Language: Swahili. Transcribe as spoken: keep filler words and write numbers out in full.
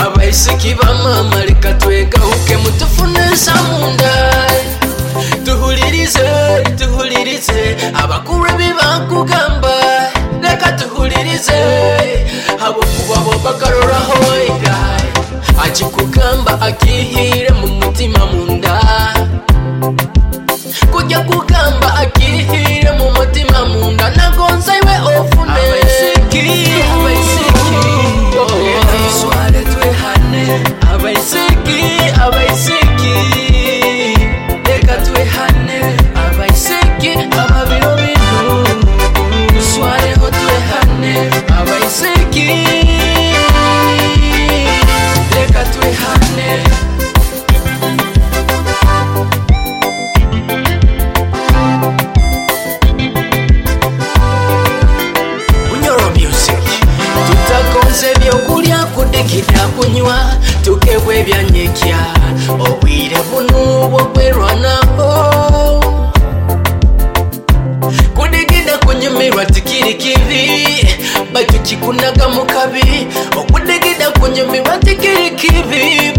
abaisiki bamama leka twegahuke mutufune samunda tuhulirize tuhulirize abakuru bibakugamba leka tuhulirize abo kuba bakarora hoiga akikugamba akihire mu mutima munda kujya kugamba akihire mu mutima munda nagonza iwe ofune abaisiki abaisiki swale twehane abaisiki abaisiki leka twehane abaisiki ababiro bintu swale ho twehane abaisiki leka twehane Sebyokulya kudikira kunywa tukebwe byanyekya obwire buno bwokwerwanaho kudikira kunyumirwa tikiri kibi batukikunaga mukabi okudikira kunyumirwa tikiri kibi